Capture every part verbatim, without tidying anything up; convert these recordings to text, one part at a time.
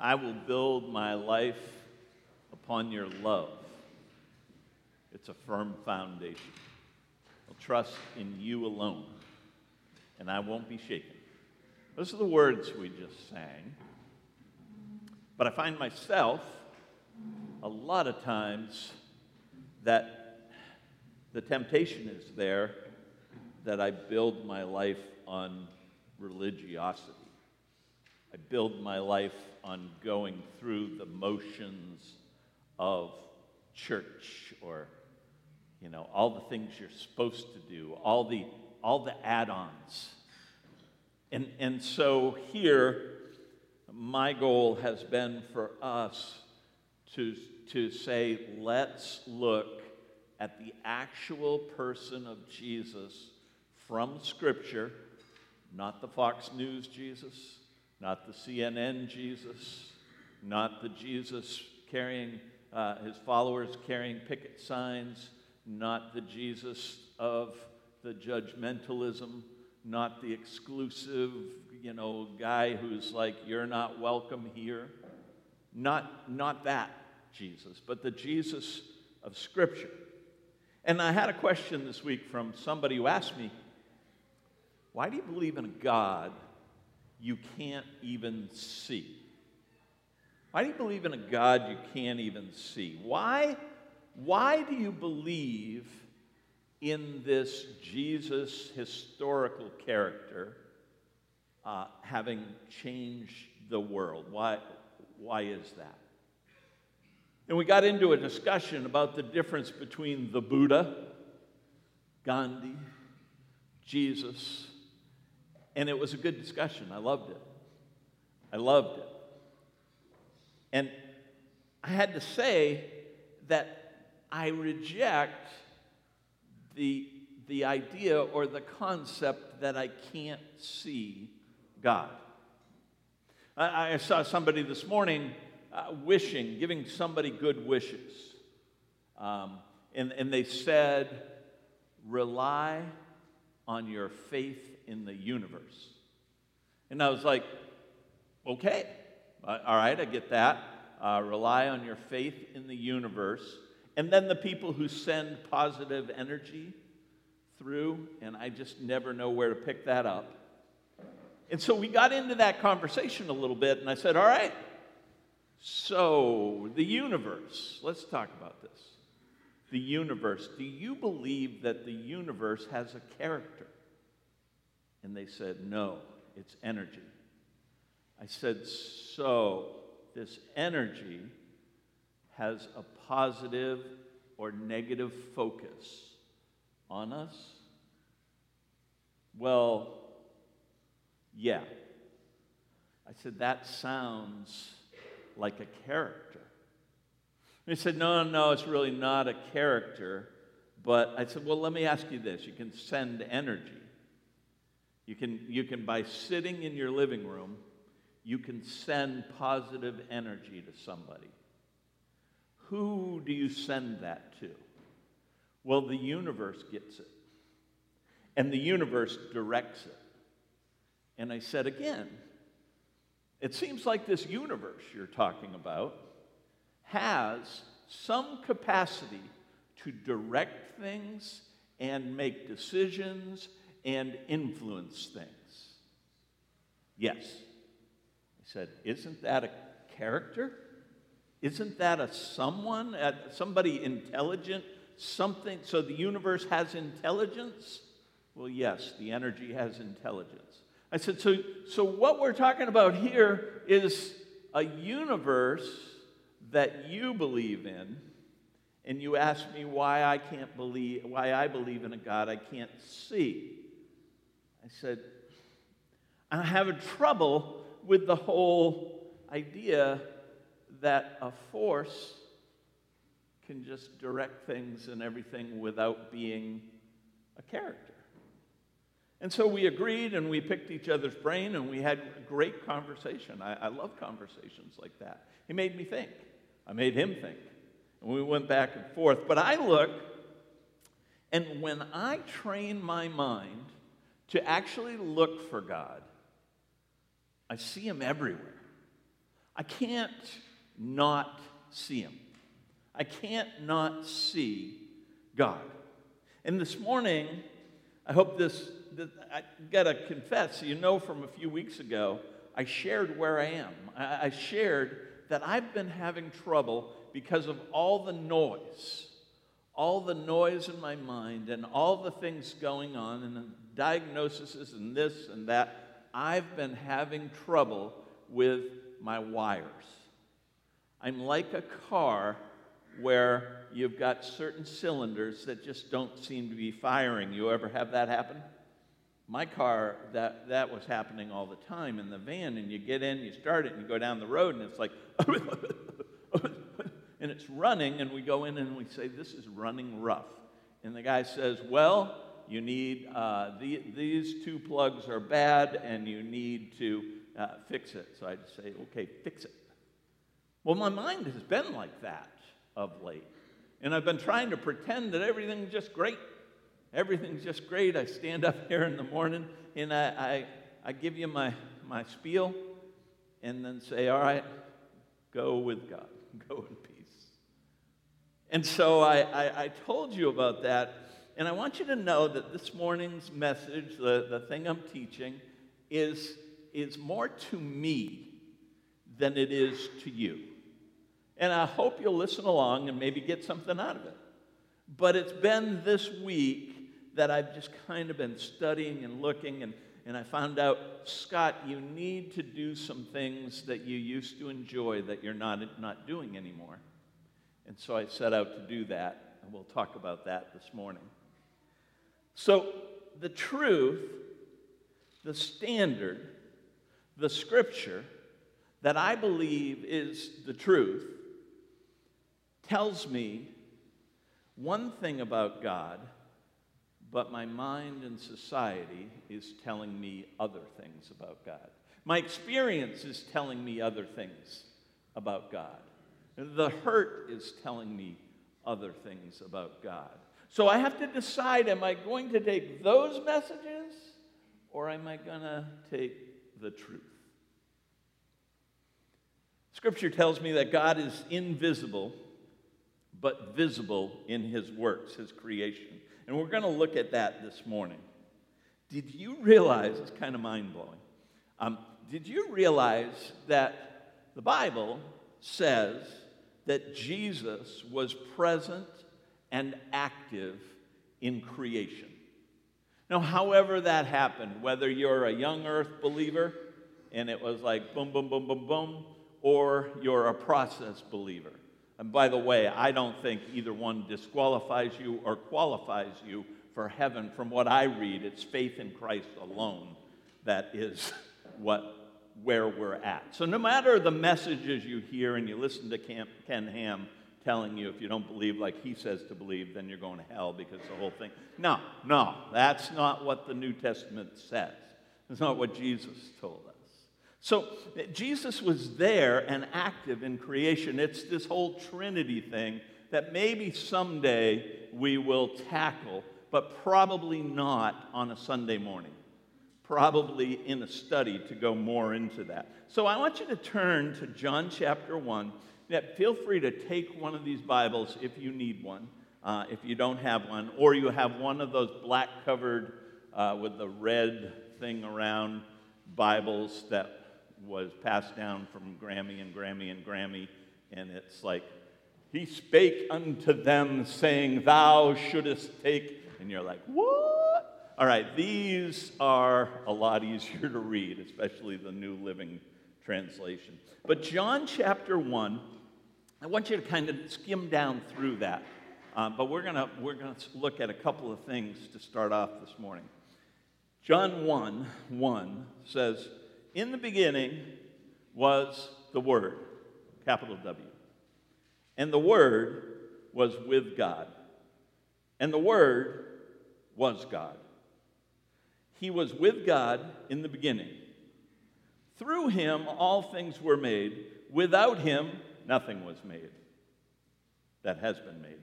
I will build my life upon your love. It's a firm foundation. I'll trust in you alone, and I won't be shaken. Those are the words we just sang. But I find myself a lot of times that the temptation is there that I build my life on religiosity. I build my life on going through the motions of church, or, you know, all the things you're supposed to do, all the all the add-ons. And and so here, my goal has been for us to to say, let's look at the actual person of Jesus from Scripture, not the Fox News Jesus, not the C N N Jesus, not the Jesus carrying, uh, his followers carrying picket signs, not the Jesus of the judgmentalism, not the exclusive, you know, guy who's like, you're not welcome here. Not, not that Jesus, but the Jesus of Scripture. And I had a question this week from somebody who asked me, why do you believe in a God you can't even see? Why do you believe in a God you can't even see? Why, why do you believe in this Jesus historical character uh, having changed the world? Why, why is that? And we got into a discussion about the difference between the Buddha, Gandhi, Jesus, and it was a good discussion. I loved it. I loved it. And I had to say that I reject the, the idea or the concept that I can't see God. I, I saw somebody this morning uh, wishing, giving somebody good wishes. Um, and, and they said, rely on your faith in the universe. And I was like, okay, uh, all right, I get that. Uh, rely on your faith in the universe. And then the people who send positive energy through, and I just never know where to pick that up. And so we got into that conversation a little bit, and I said, all right, so the universe, let's talk about this. The universe, do you believe that the universe has a character? And they said, no, it's energy. I said, so this energy has a positive or negative focus on us? Well, yeah. I said, that sounds like a character. And he said, no, no, it's really not a character. But I said, well, let me ask you this. You can send energy. You can, you can, by sitting in your living room, you can send positive energy to somebody. Who do you send that to? Well, the universe gets it. And the universe directs it. And I said again, it seems like this universe you're talking about has some capacity to direct things and make decisions and influence things. Yes. I said, isn't that a character? Isn't that a someone, uh, somebody intelligent, something? So the universe has intelligence? Well, yes, the energy has intelligence. I said, so, so what we're talking about here is a universe that you believe in, and you ask me why I can't believe, why I believe in a God I can't see. I said, I'm having trouble with the whole idea that a force can just direct things and everything without being a character. And so we agreed, and we picked each other's brain, and we had a great conversation. I, I love conversations like that. He made me think. I made him think. And we went back and forth. But I look, and when I train my mind to actually look for God, I see him everywhere. I can't not see him. I can't not see God. And this morning, I hope this, this I got to confess, you know from a few weeks ago, I shared where I am. I, I shared that I've been having trouble because of all the noise, all the noise in my mind and all the things going on and the diagnoses and this and that. I've been having trouble with my wires. I'm like a car where you've got certain cylinders that just don't seem to be firing. You ever have that happen? My car, that, that was happening all the time in the van, and you get in, you start it, and you go down the road, and it's like, and it's running, and we go in and we say, this is running rough. And the guy says, well, you need, uh, the, these two plugs are bad, and you need to uh, fix it. So I just say, okay, fix it. Well, my mind has been like that of late. And I've been trying to pretend that everything's just great. Everything's just great. I stand up here in the morning and I, I, I give you my, my spiel and then say, all right, go with God. Go in peace. And so I, I, I told you about that. And I want you to know that this morning's message, the, the thing I'm teaching, is, is more to me than it is to you. And I hope you'll listen along and maybe get something out of it. But it's been this week that I've just kind of been studying and looking, and, and I found out, Scott, you need to do some things that you used to enjoy that you're not, not doing anymore. And so I set out to do that, and we'll talk about that this morning. So the truth, the standard, the scripture that I believe is the truth tells me one thing about God, but my mind and society is telling me other things about God. My experience is telling me other things about God. The hurt is telling me other things about God. So I have to decide, am I going to take those messages or am I going to take the truth? Scripture tells me that God is invisible, but visible in his works, his creation. And we're going to look at that this morning. Did you realize, it's kind of mind-blowing, um, did you realize that the Bible says that Jesus was present and active in creation? Now, however that happened, whether you're a young earth believer and it was like boom, boom, boom, boom, boom, or you're a process believer. And by the way, I don't think either one disqualifies you or qualifies you for heaven. From what I read, it's faith in Christ alone that is what where we're at. So no matter the messages you hear and you listen to Ken Ham telling you if you don't believe like he says to believe, then you're going to hell because the whole thing. No, no, that's not what the New Testament says. That's not what Jesus told us. So Jesus was there and active in creation. It's this whole Trinity thing that maybe someday we will tackle, but probably not on a Sunday morning. Probably in a study to go more into that. So I want you to turn to John chapter one. Now, feel free to take one of these Bibles if you need one, uh, if you don't have one, or you have one of those black covered uh, with the red thing around Bibles that was passed down from Grammy and Grammy and Grammy, and it's like, he spake unto them, saying, thou shouldest take, and you're like, what? All right, these are a lot easier to read, especially the New Living Translation. But John chapter one, I want you to kind of skim down through that, um, but we're gonna we're gonna look at a couple of things to start off this morning. John one one says, in the beginning was the Word, capital W. And the Word was with God. And the Word was God. He was with God in the beginning. Through him all things were made. Without him nothing was made that has been made.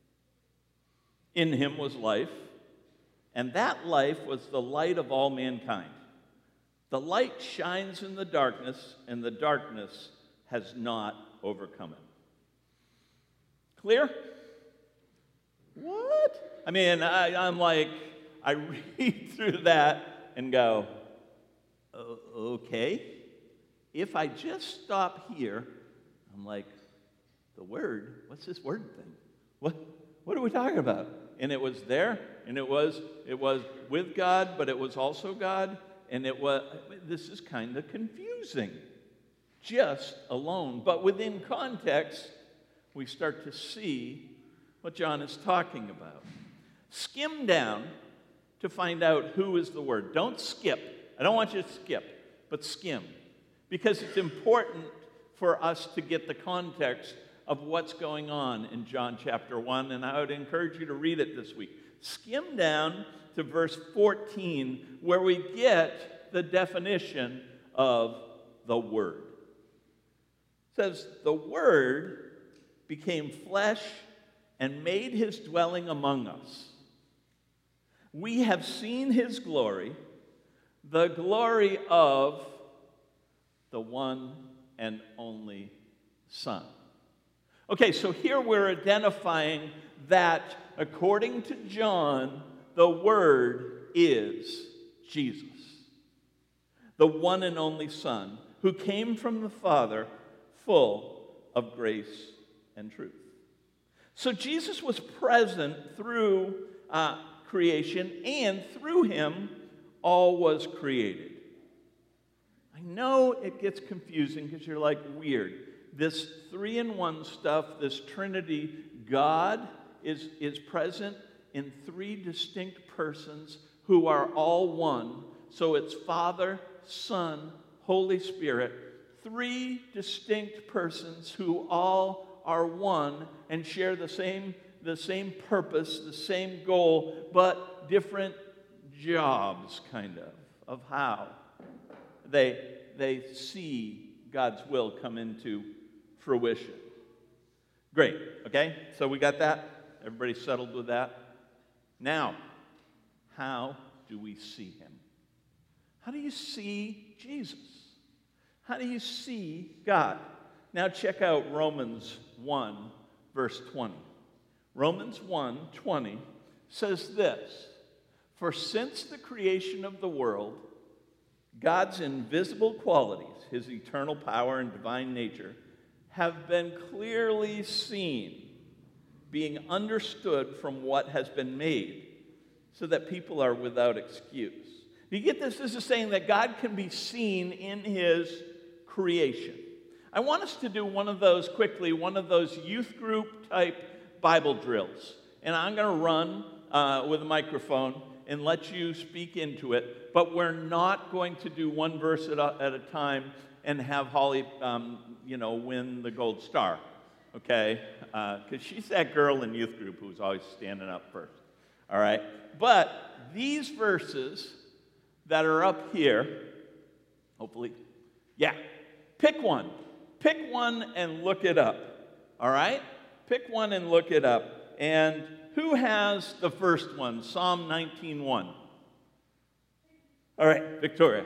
In him was life, and that life was the light of all mankind. The light shines in the darkness, and the darkness has not overcome it. Clear? What? I mean, I, I'm like, I read through that and go, okay. If I just stop here, I'm like, the Word? What's this word thing? What, what are we talking about? And it was there, and it was, it was with God, but it was also God, and it was, this is kind of confusing, just alone. But within context, we start to see what John is talking about. Skim down to find out who is the Word. Don't skip. I don't want you to skip, but skim. Because it's important for us to get the context of what's going on in John chapter one, and I would encourage you to read it this week. Skim down to verse fourteen, where we get the definition of the Word. It says, the Word became flesh and made his dwelling among us. We have seen his glory, the glory of the one and only Son. Okay, so here we're identifying that, according to John, the Word is Jesus, the one and only Son, who came from the Father, full of grace and truth. So Jesus was present through uh, creation, and through him, all was created. I know it gets confusing because you're like, weird. This three-in-one stuff, this Trinity, God is, is present in three distinct persons who are all one. So it's Father, Son, Holy Spirit. Three distinct persons who all are one and share the same, the same purpose, the same goal, but different jobs, kind of, of how they, they see God's will come into fruition. Great, okay? So we got that? Everybody settled with that? Now, how do we see him? How do you see Jesus? How do you see God? Now check out Romans one, verse twenty. Romans one, twenty says this, for since the creation of the world, God's invisible qualities, his eternal power and divine nature, have been clearly seen, being understood from what has been made, so that people are without excuse. Do you get this? This is saying that God can be seen in his creation. I want us to do one of those quickly, one of those youth group type Bible drills. And I'm going to run uh, with a microphone and let you speak into it, but we're not going to do one verse at a, at a time and have Holly, um, you know, win the gold star, okay? Because uh, she's that girl in youth group who's always standing up first, all right? But these verses that are up here, hopefully, yeah, pick one. Pick one and look it up, all right? Pick one and look it up. And who has the first one, Psalm nineteen one? All right, Victoria.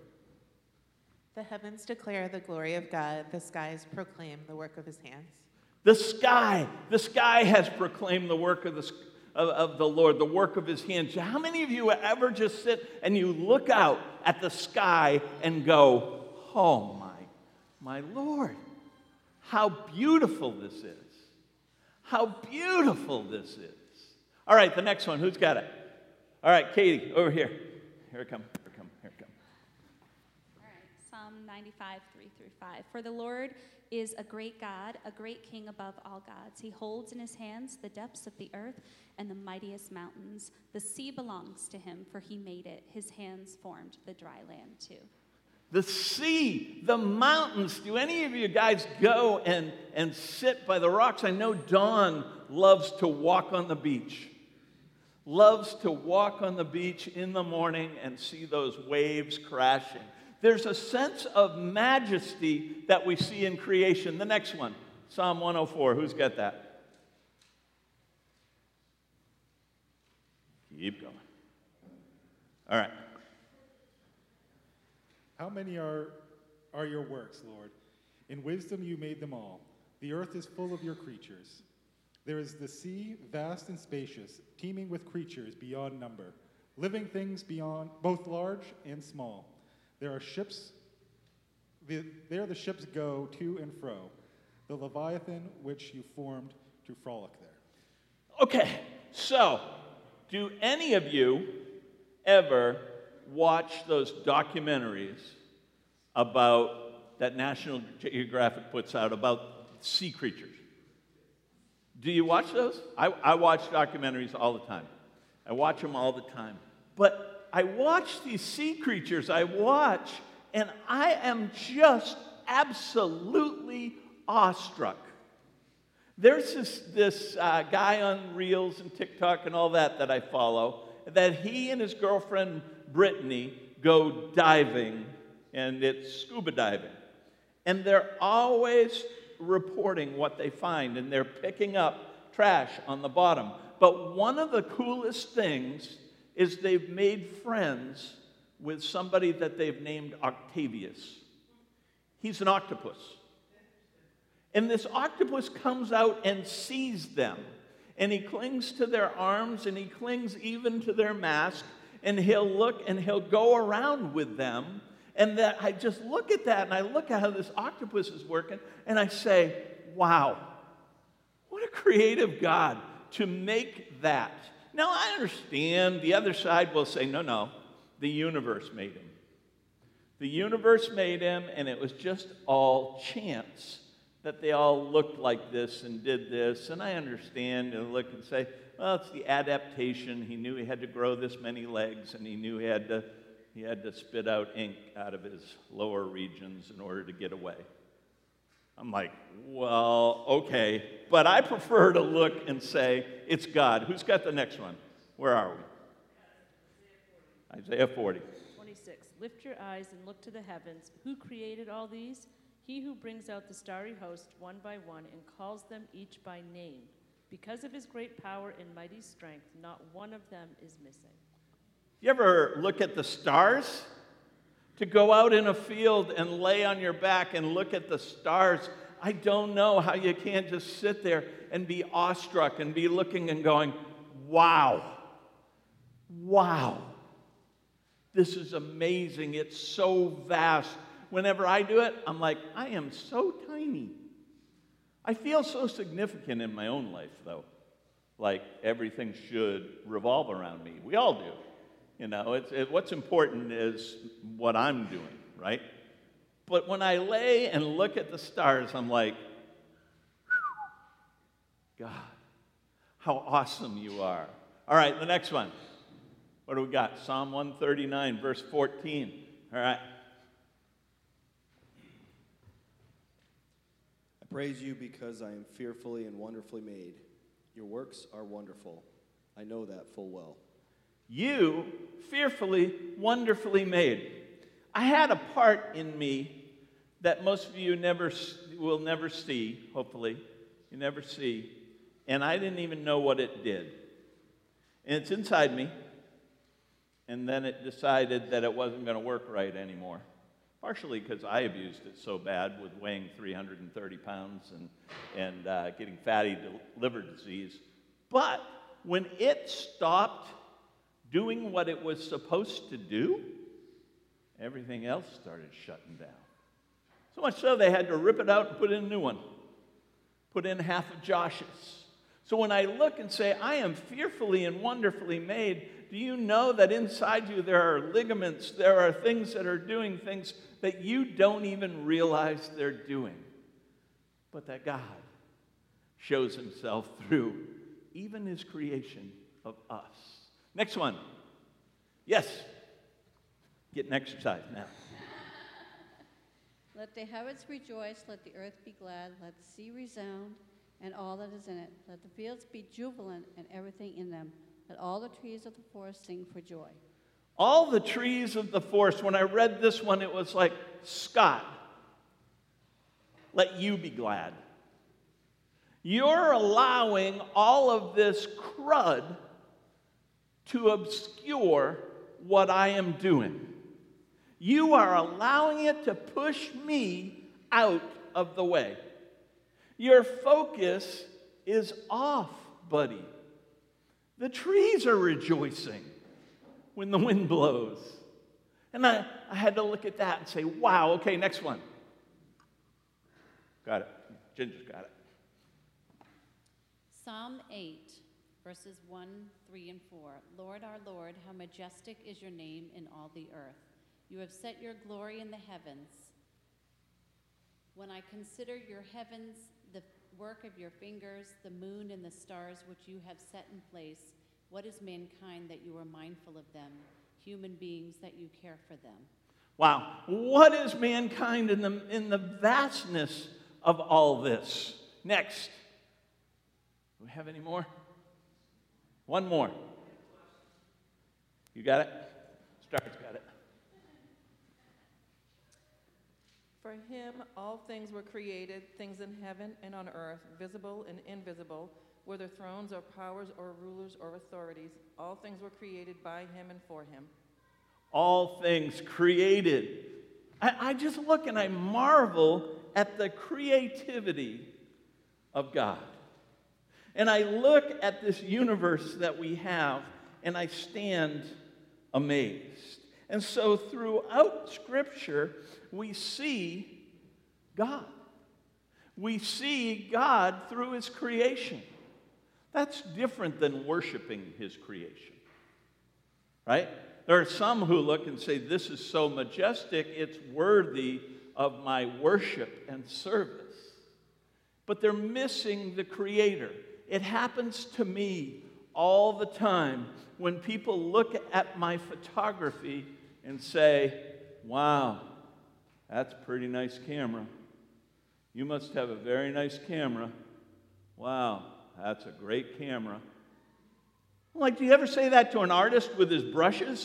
The heavens declare the glory of God. The skies proclaim the work of his hands. The sky. The sky has proclaimed the work of the, of, of the Lord, the work of his hands. How many of you ever just sit and you look out at the sky and go, oh my, my Lord, how beautiful this is. How beautiful this is. All right, the next one. Who's got it? All right, Katie, over here. Here it comes. Here it comes. Here it comes. All right, Psalm ninety-five, three through five. For the Lord is a great God, a great king above all gods. He holds in his hands the depths of the earth and the mightiest mountains. The sea belongs to him, for he made it. His hands formed the dry land too. The sea, the mountains. Do any of you guys go and, and sit by the rocks? I know Dawn loves to walk on the beach. Loves to walk on the beach in the morning and see those waves crashing. There's a sense of majesty that we see in creation. The next one, Psalm one oh four. Who's got that? Keep going. All right. How many are, are your works, Lord? In wisdom you made them all. The earth is full of your creatures. There is the sea, vast and spacious, teeming with creatures beyond number, living things beyond, both large and small. There are ships, the, there the ships go to and fro, the Leviathan which you formed to frolic there. Okay, so do any of you ever watch those documentaries about that National Geographic puts out about sea creatures? Do you watch those? I, I watch documentaries all the time. I watch them all the time. But I watch these sea creatures, I watch, and I am just absolutely awestruck. There's this, this uh, guy on Reels and TikTok and all that that I follow, that he and his girlfriend Brittany go diving, and it's scuba diving. And they're always reporting what they find, and they're picking up trash on the bottom. But one of the coolest things is they've made friends with somebody that they've named Octavius. He's an octopus. And this octopus comes out and sees them. And he clings to their arms, and he clings even to their mask, and he'll look and he'll go around with them. And that I just look at that, and I look at how this octopus is working, and I say, wow, what a creative God to make that. Now, I understand the other side will say, no, no, the universe made him. The universe made him, and it was just all chance that they all looked like this and did this. And I understand and look and say, well, it's the adaptation. He knew he had to grow this many legs, and he knew he had to He had to spit out ink out of his lower regions in order to get away. I'm like, well, okay. But I prefer to look and say, it's God. Who's got the next one? Where are we? Isaiah forty. twenty-six. Lift your eyes and look to the heavens. Who created all these? He who brings out the starry host one by one and calls them each by name. Because of his great power and mighty strength, not one of them is missing. You ever look at the stars? To go out in a field and lay on your back and look at the stars, I don't know how you can't just sit there and be awestruck and be looking and going, wow, wow, this is amazing. It's so vast. Whenever I do it, I'm like, I am so tiny. I feel so significant in my own life, though. Like everything should revolve around me. We all do. You know, it's, it, what's important is what I'm doing, right? But when I lay and look at the stars, I'm like, God, how awesome you are. All right, the next one. What do we got? Psalm one thirty-nine, verse fourteen. All right. I praise you because I am fearfully and wonderfully made. Your works are wonderful. I know that full well. You, fearfully, wonderfully made. I had a part in me that most of you never will never see, hopefully. You never see. And I didn't even know what it did. And it's inside me. And then it decided that it wasn't going to work right anymore. Partially because I abused it so bad with weighing three hundred thirty pounds and, and uh, getting fatty liver disease. But when it stopped doing what it was supposed to do, everything else started shutting down. So much so they had to rip it out and put in a new one. Put in half of Josh's. So when I look and say, I am fearfully and wonderfully made, do you know that inside you there are ligaments, there are things that are doing things that you don't even realize they're doing, but that God shows himself through even his creation of us. Next one. Yes. Getting exercise now. Let the heavens rejoice, let the earth be glad, let the sea resound, and all that is in it. Let the fields be jubilant, and everything in them. Let all the trees of the forest sing for joy. All the trees of the forest, when I read this one, it was like, Scott, let you be glad. You're allowing all of this crud to obscure what I am doing. You are allowing it to push me out of the way. Your focus is off, buddy. The trees are rejoicing when the wind blows. And I, I had to look at that and say, wow, okay, next one. Got it. Ginger's got it. Psalm eight, verses one, three, and four. Lord, our Lord, how majestic is your name in all the earth. You have set your glory in the heavens. When I consider your heavens, the work of your fingers, the moon and the stars which you have set in place, what is mankind that you are mindful of them, human beings that you care for them? Wow. What is mankind in the, in the vastness of all this? Next. Do we have any more? One more. You got it? Star's got it. For him all things were created, things in heaven and on earth, visible and invisible, whether thrones or powers or rulers or authorities. All things were created by him and for him. All things created. I, I just look and I marvel at the creativity of God. And I look at this universe that we have, and I stand amazed. And so throughout Scripture, we see God. We see God through His creation. That's different than worshiping His creation, right? There are some who look and say, this is so majestic, it's worthy of my worship and service. But they're missing the Creator. It happens to me all the time when people look at my photography and say, wow, that's a pretty nice camera. You must have a very nice camera. Wow, that's a great camera. I'm like, do you ever say that to an artist with his brushes?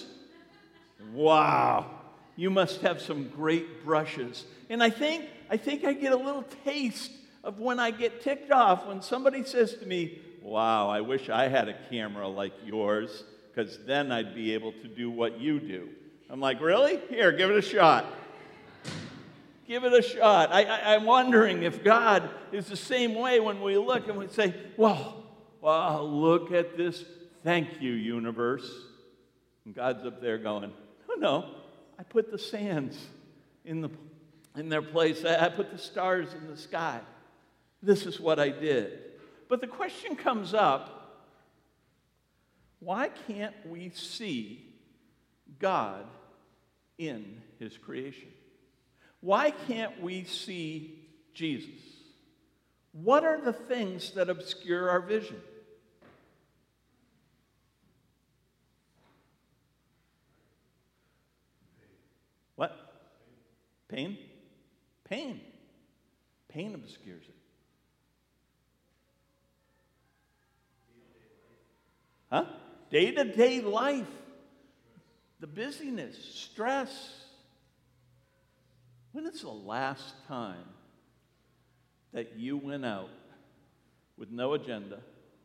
Wow, you must have some great brushes. And I think, I think I get a little taste of when I get ticked off when somebody says to me, wow, I wish I had a camera like yours, because then I'd be able to do what you do. I'm like, really? Here, give it a shot. Give it a shot. I, I, I'm wondering if God is the same way when we look and we say, wow, wow, look at this. Thank you, universe. And God's up there going, oh, no, I put the sands in, the, in their place. I, I put the stars in the sky. This is what I did. But the question comes up, why can't we see God in His creation? Why can't we see Jesus? What are the things that obscure our vision? What? Pain? Pain. Pain obscures it. Huh? Day-to-day life. The busyness, stress. When is the last time that you went out with no agenda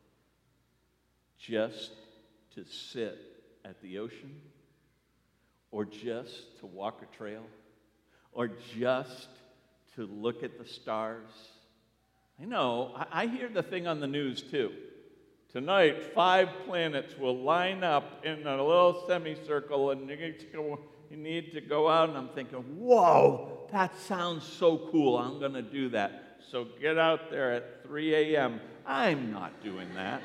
just to sit at the ocean, or just to walk a trail, or just to look at the stars? I know, I, I hear the thing on the news too. Tonight, five planets will line up in a little semicircle, and you need to go, you need to go out. And I'm thinking, whoa, that sounds so cool. I'm going to do that. So get out there at three a.m. I'm not doing that.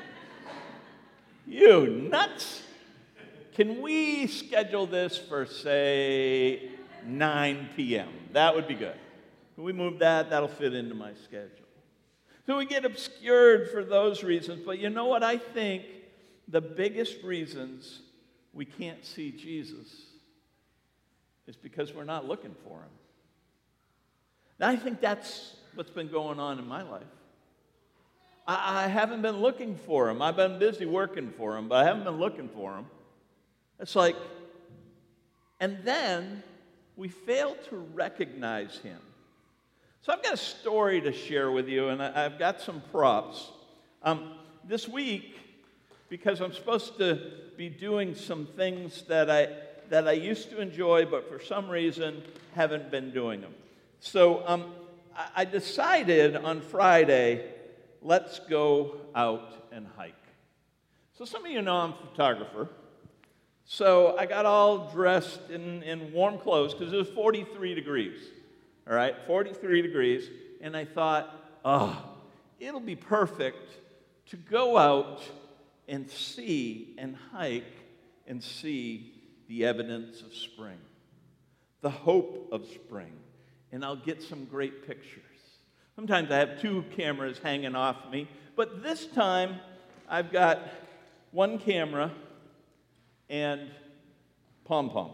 You nuts? Can we schedule this for, say, nine p.m.? That would be good. Can we move that? That'll fit into my schedule. So we get obscured for those reasons. But you know what? I think the biggest reasons we can't see Jesus is because we're not looking for Him. And I think that's what's been going on in my life. I, I haven't been looking for Him. I've been busy working for Him, but I haven't been looking for Him. It's like, and then we fail to recognize Him. So I've got a story to share with you, and I, I've got some props. Um, this week, because I'm supposed to be doing some things that I that I used to enjoy, but for some reason haven't been doing them. So um, I decided on Friday, let's go out and hike. So some of you know I'm a photographer. So I got all dressed in, in warm clothes because it was forty-three degrees. All right, forty-three degrees. And I thought, oh, it'll be perfect to go out and see and hike and see the evidence of spring, the hope of spring. And I'll get some great pictures. Sometimes I have two cameras hanging off me, but this time I've got one camera and pom-pom.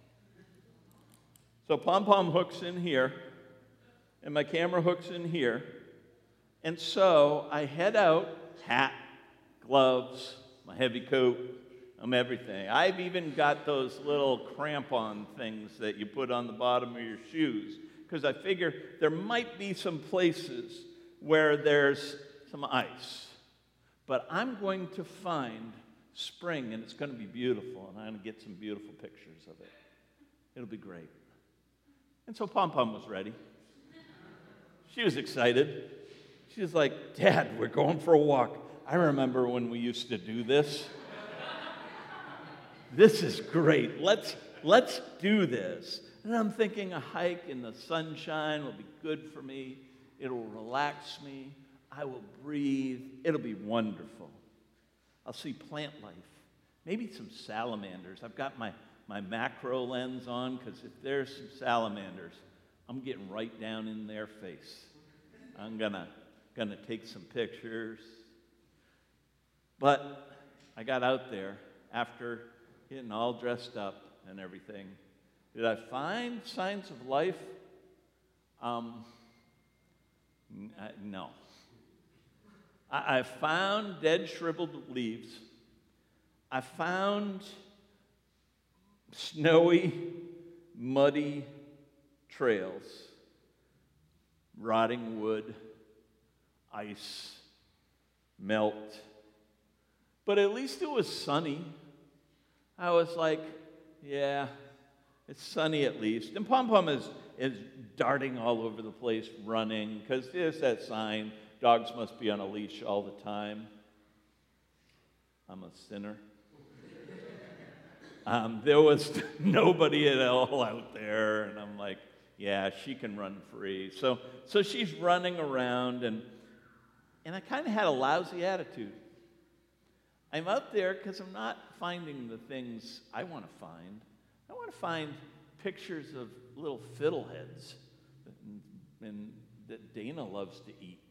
So pom-pom hooks in here, and my camera hooks in here. And so I head out, hat, gloves, my heavy coat, I'm everything. I've even got those little crampon things that you put on the bottom of your shoes, because I figure there might be some places where there's some ice. But I'm going to find spring, and it's going to be beautiful, and I'm going to get some beautiful pictures of it. It'll be great. And so Pom-Pom was ready. She was excited. She was like, Dad, we're going for a walk. I remember when we used to do this. This is great. Let's, let's do this. And I'm thinking a hike in the sunshine will be good for me. It'll relax me. I will breathe. It'll be wonderful. I'll see plant life. Maybe some salamanders. I've got my, my macro lens on because if there's some salamanders, I'm getting right down in their face. I'm gonna, gonna take some pictures. But I got out there after getting all dressed up and everything. Did I find signs of life? Um, n- uh, no. I, I found dead, shriveled leaves. I found snowy, muddy trails, rotting wood, ice, melt. But at least it was sunny. I was like, yeah, it's sunny at least. And Pom-Pom is, is darting all over the place, running, because there's that sign, dogs must be on a leash all the time. I'm a sinner. um, there was nobody at all out there, and I'm like, yeah, she can run free. So, so she's running around, and, and I kind of had a lousy attitude. I'm out there because I'm not finding the things I want to find. I want to find pictures of little fiddleheads and, and that Dana loves to eat.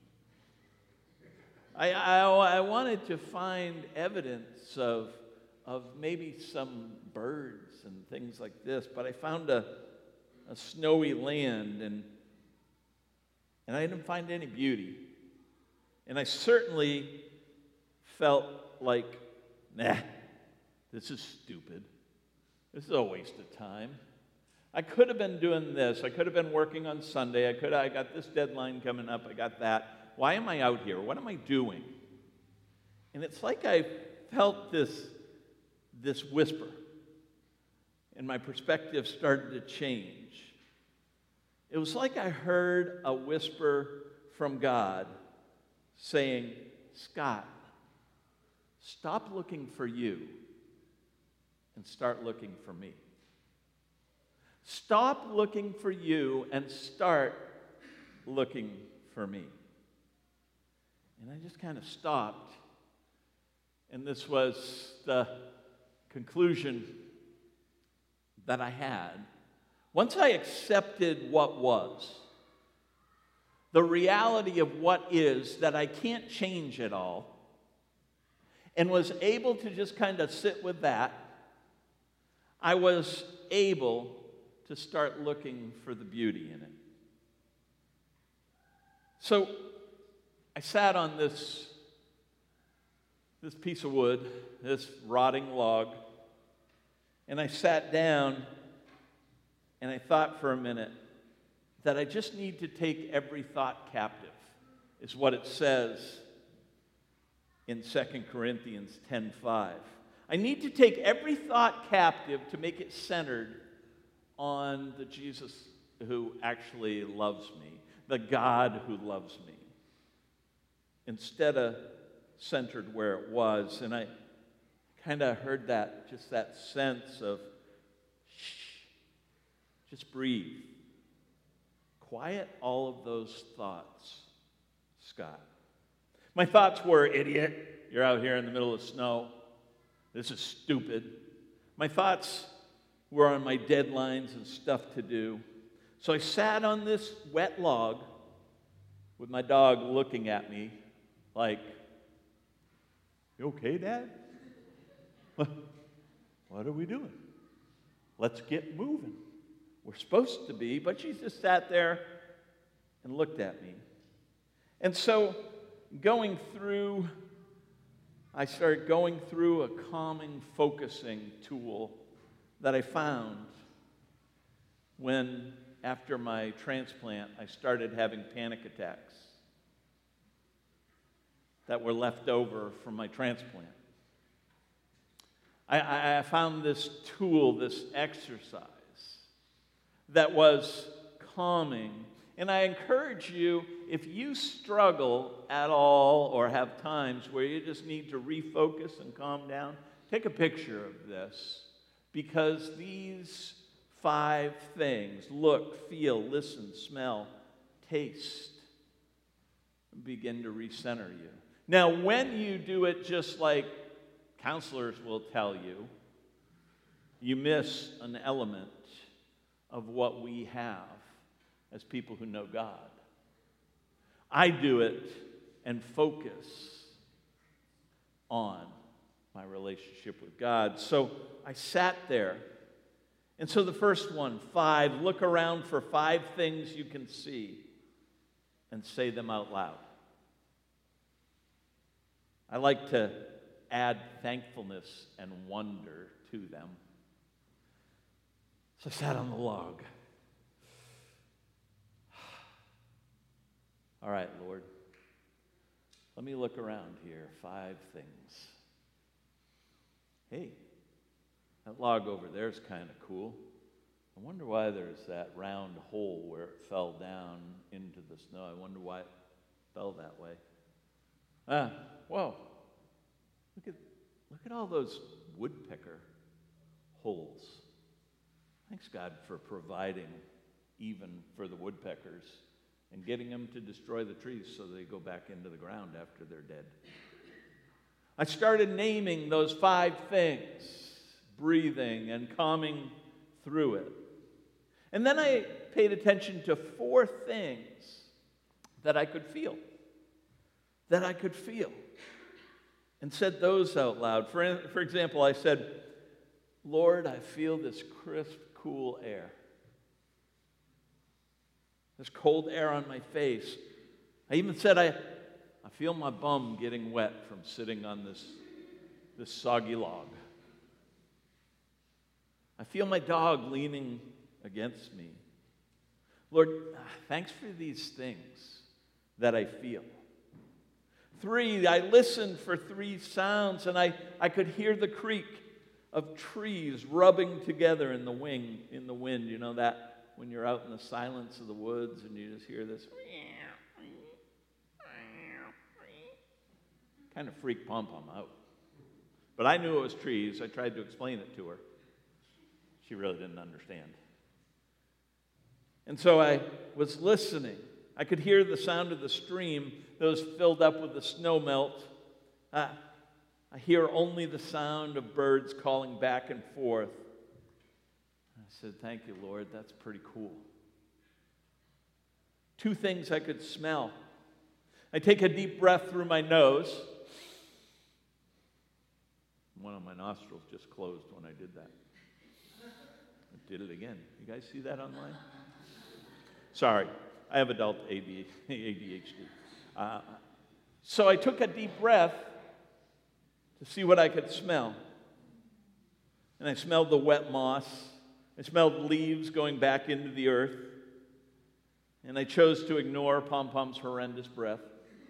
I, I, I wanted to find evidence of, of maybe some birds and things like this, but I found a, a snowy land, and, and I didn't find any beauty. And I certainly felt like, nah, this is stupid. This is a waste of time. I could have been doing this. I could have been working on Sunday. I could. I got this deadline coming up. I got that. Why am I out here? What am I doing? And it's like I felt this, this whisper, and my perspective started to change. It was like I heard a whisper from God saying, Scott, stop looking for you and start looking for me. Stop looking for you and start looking for me. And I just kind of stopped, and this was the conclusion that I had. Once I accepted what was, the reality of what is, that I can't change it all, and was able to just kind of sit with that, I was able to start looking for the beauty in it. So I sat on this, this piece of wood, this rotting log, and I sat down and I thought for a minute that I just need to take every thought captive, is what it says in Second Corinthians ten five. I need to take every thought captive to make it centered on the Jesus who actually loves me, the God who loves me, instead of centered where it was. And I kind of heard that, just that sense of, shh, just breathe. Quiet all of those thoughts, Scott. My thoughts were, idiot, you're out here in the middle of snow. This is stupid. My thoughts were on my deadlines and stuff to do. So I sat on this wet log with my dog looking at me like, you okay, Dad? What are we doing? Let's get moving. We're supposed to be, but she just sat there and looked at me. And so going through, I started going through a calming, focusing tool that I found when, after my transplant, I started having panic attacks that were left over from my transplant. I, I found this tool, this exercise, that was calming. And I encourage you, if you struggle at all or have times where you just need to refocus and calm down, take a picture of this, because these five things, look, feel, listen, smell, taste, begin to recenter you. Now, when you do it just like counselors will tell you, you miss an element of what we have as people who know God. I do it and focus on my relationship with God. So I sat there. And so the first one, five, look around for five things you can see and say them out loud. I like to add thankfulness and wonder to them. So I sat on the log. All right, Lord, let me look around here. Five things. Hey, that log over there is kind of cool. I wonder why there's that round hole where it fell down into the snow. I wonder why it fell that way. Ah, whoa. Look at, look at all those woodpecker holes. Thanks, God, for providing even for the woodpeckers and getting them to destroy the trees so they go back into the ground after they're dead. I started naming those five things, breathing and calming through it. And then I paid attention to four things that I could feel, that I could feel, and said those out loud. For, for example, I said, Lord, I feel this crisp, cool air. This cold air on my face. I even said, I, I feel my bum getting wet from sitting on this, this soggy log. I feel my dog leaning against me. Lord, thanks for these things that I feel. Three, I listened for three sounds, and I, I could hear the creak of trees rubbing together in the wing, in the wind. You know that when you're out in the silence of the woods and you just hear this kind of freaked Pom-Pom out. But I knew it was trees. I tried to explain it to her. She really didn't understand. And so I was listening. I could hear the sound of the stream that was filled up with the snow melt. Uh, I hear only the sound of birds calling back and forth. I said, thank you, Lord. That's pretty cool. Two things I could smell. I take a deep breath through my nose. One of my nostrils just closed when I did that. I did it again. You guys see that online? Sorry, I have adult A D H D. Uh, so I took a deep breath to see what I could smell. And I smelled the wet moss. I smelled leaves going back into the earth. And I chose to ignore Pom-Pom's horrendous breath.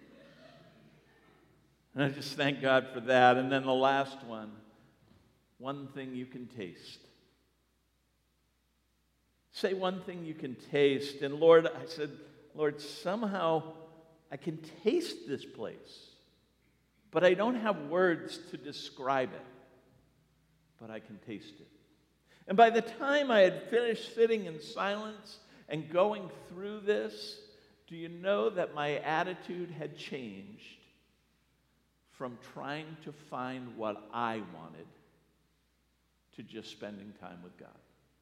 And I just thank God for that. And then the last one, one thing you can taste. Say one thing you can taste. And Lord, I said, Lord, somehow I can taste this place, but I don't have words to describe it, but I can taste it. And by the time I had finished sitting in silence and going through this, do you know that my attitude had changed from trying to find what I wanted to just spending time with God?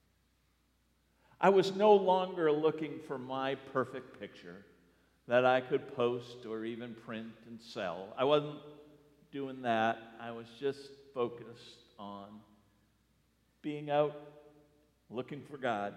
I was no longer looking for my perfect picture that I could post or even print and sell. I wasn't doing that. I was just focused on being out looking for God.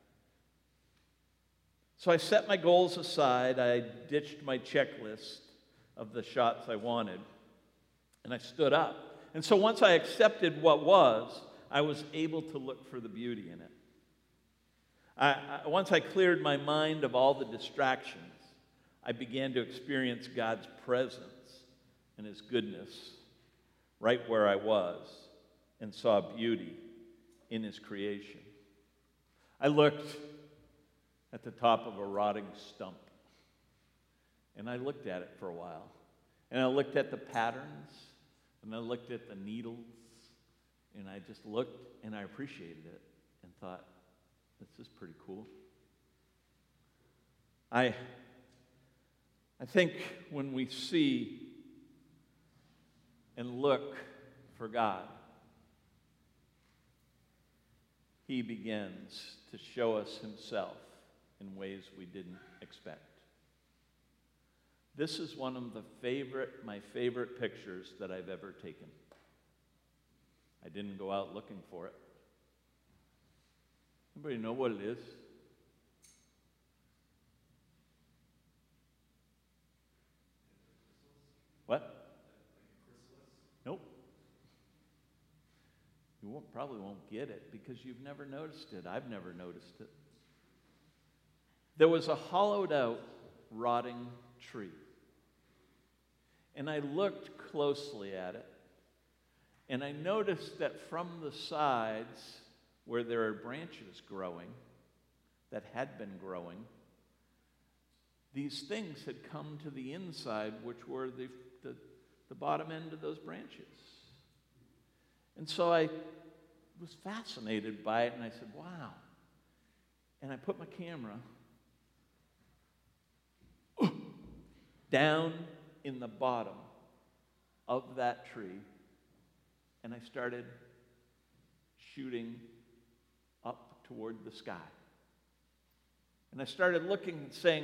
So I set my goals aside. I ditched my checklist of the shots I wanted, and I stood up. And so once I accepted what was, I was able to look for the beauty in it. I, I, once I cleared my mind of all the distractions, I began to experience God's presence and His goodness right where I was and saw beauty in His creation. I looked at the top of a rotting stump, and I looked at it for a while. And I looked at the patterns, and I looked at the needles, and I just looked and I appreciated it and thought, this is pretty cool. I, I think when we see and look for God, He begins to show us Himself in ways we didn't expect. This is one of the favorite, my favorite pictures that I've ever taken. I didn't go out looking for it. Anybody know what it is? What? Nope. You won't, probably won't get it because you've never noticed it. I've never noticed it. There was a hollowed out, rotting tree. And I looked closely at it, and I noticed that from the sides, where there are branches growing, that had been growing, these things had come to the inside, which were the, the, the bottom end of those branches. And so I was fascinated by it, and I said, wow. And I put my camera down in the bottom of that tree, and I started shooting up toward the sky. And I started looking and saying,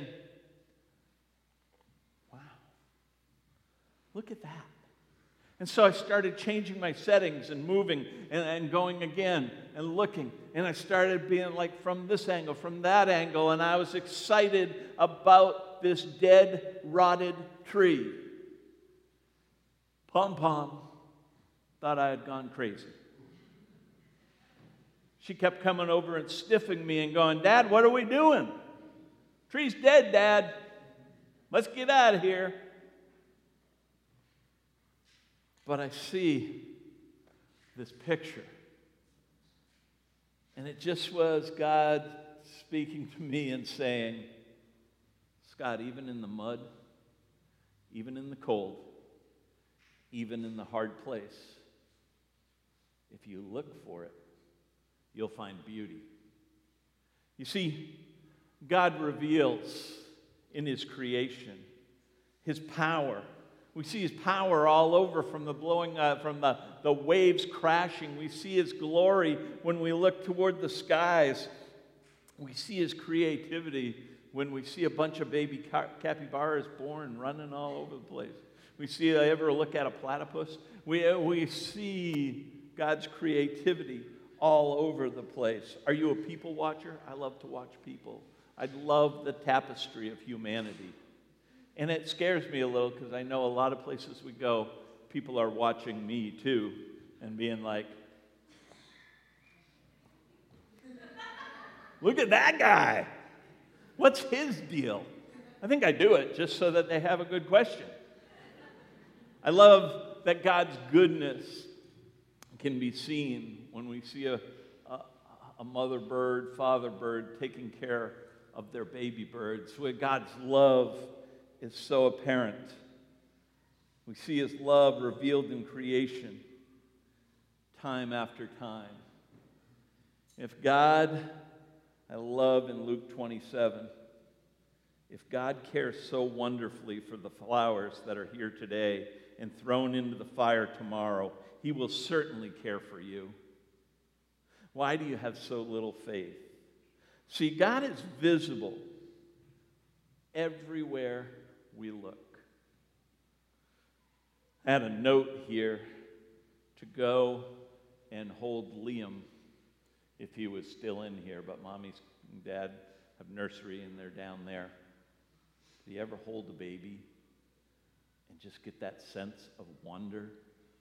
wow, look at that. And so I started changing my settings and moving and, and going again and looking. And I started being like from this angle, from that angle, and I was excited about this dead, rotted tree. Pom-Pom thought I had gone crazy. She kept coming over and sniffing me and going, Dad, what are we doing? Tree's dead, Dad. Let's get out of here. But I see this picture, and it just was God speaking to me and saying, Scott, even in the mud, even in the cold, even in the hard place, if you look for it, you'll find beauty. You see, God reveals in His creation His power. We see His power all over, from the blowing, uh, from the, the waves crashing. We see His glory when we look toward the skies. We see His creativity when we see a bunch of baby capybaras born running all over the place. We see, uh, ever look at a platypus? We, uh, we see God's creativity all over the place. Are you a people watcher? I love to watch people. I love the tapestry of humanity. And it scares me a little because I know a lot of places we go, people are watching me too and being like, look at that guy. What's his deal? I think I do it just so that they have a good question. I love that God's goodness can be seen when we see a, a, a mother bird, father bird taking care of their baby birds, where God's love is so apparent. We see his love revealed in creation time after time. If God, I love in Luke twenty-seven, if God cares so wonderfully for the flowers that are here today and thrown into the fire tomorrow, he will certainly care for you. Why do you have so little faith? See, God is visible everywhere we look. I had a note here to go and hold Liam if he was still in here, but Mommy and Dad have nursery and they're down there. Do you ever hold a baby and just get that sense of wonder?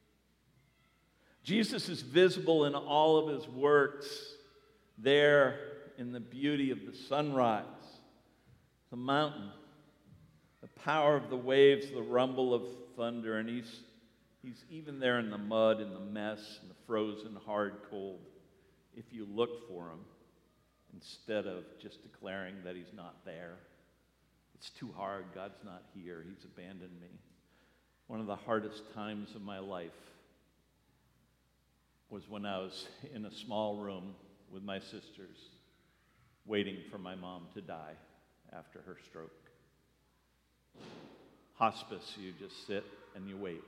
Jesus is visible in all of his works, there in the beauty of the sunrise, the mountain, the power of the waves, the rumble of thunder, and he's, he's even there in the mud, in the mess, in the frozen, hard cold, if you look for him, instead of just declaring that he's not there. It's too hard. God's not here. He's abandoned me. One of the hardest times of my life was when I was in a small room with my sisters, waiting for my mom to die after her stroke. Hospice, you just sit and you wait.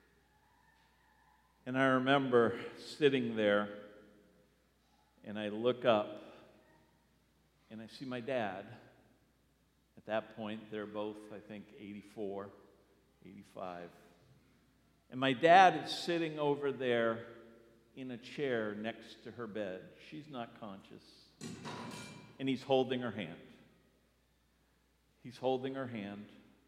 And I remember sitting there, and I look up, and I see my dad. At that point, they're both, I think, eighty-four, eighty-five. And my dad is sitting over there in a chair next to her bed. She's not conscious. And he's holding her hand. He's holding her hand.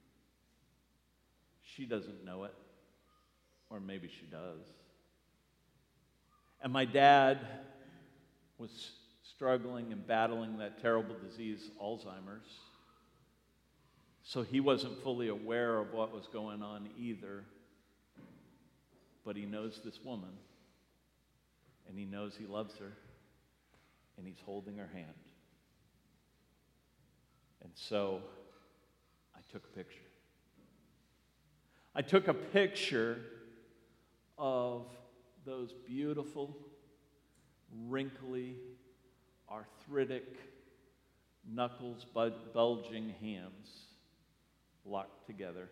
She doesn't know it. Or maybe she does. And my dad was struggling and battling that terrible disease, Alzheimer's. So he wasn't fully aware of what was going on either. But he knows this woman. And he knows he loves her. And he's holding her hand. And so I took a picture. I took a picture of those beautiful, wrinkly, arthritic, knuckles bulging hands locked together.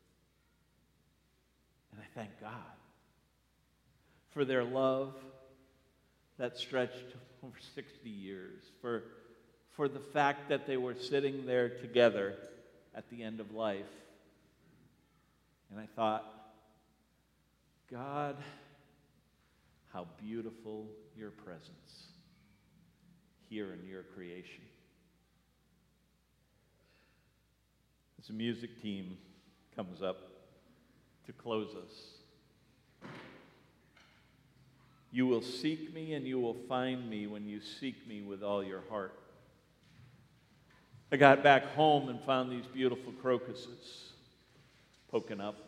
And I thank God for their love that stretched over sixty years, for, for the fact that they were sitting there together at the end of life. And I thought, God, how beautiful your presence here in your creation. As the music team comes up to close us, you will seek me and you will find me when you seek me with all your heart. I got back home and found these beautiful crocuses poking up.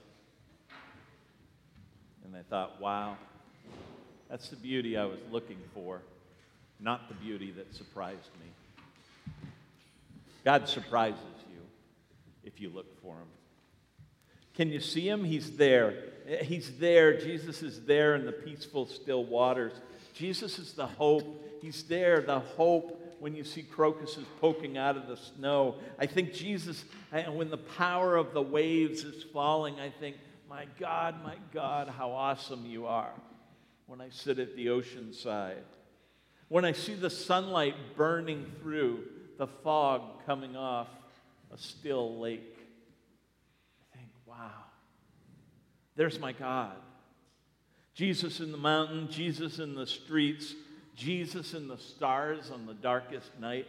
And I thought, wow, that's the beauty I was looking for, not the beauty that surprised me. God surprises you if you look for him. Can you see him? He's there. He's there. Jesus is there in the peaceful, still waters. Jesus is the hope. He's there, the hope when you see crocuses poking out of the snow. I think Jesus, and when the power of the waves is falling, I think, my God, my God, how awesome you are. When I sit at the ocean side, when I see the sunlight burning through the fog coming off a still lake, I think, wow, there's my God. Jesus in the mountain, Jesus in the streets, Jesus in the stars on the darkest night,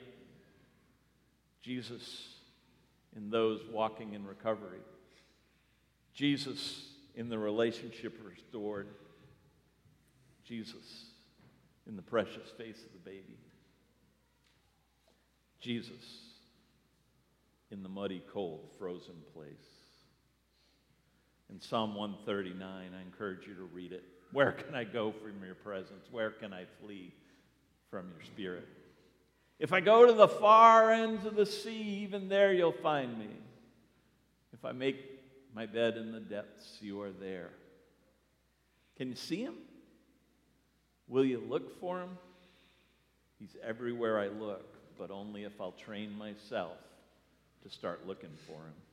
Jesus in those walking in recovery, Jesus in the relationship restored, Jesus in the precious face of the baby, Jesus in the muddy, cold, frozen place. In Psalm one thirty-nine, I encourage you to read it. Where can I go from your presence? Where can I flee from your spirit? If I go to the far ends of the sea, even there you'll find me. If I make my bed in the depths, you are there. Can you see him? Will you look for him? He's everywhere I look, but only if I'll train myself to start looking for him.